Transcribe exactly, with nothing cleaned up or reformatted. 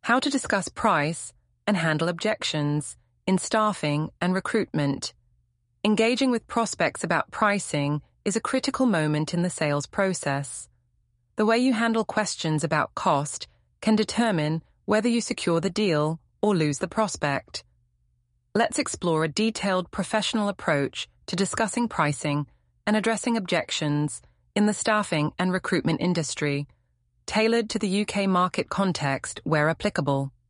How to discuss price and handle objections in staffing and recruitment. Engaging with prospects about pricing is a critical moment in the sales process. The way you handle questions about cost can determine whether you secure the deal or lose the prospect. Let's explore a detailed professional approach to discussing pricing and addressing objections in the staffing and recruitment industry, tailored to the U K market context where applicable.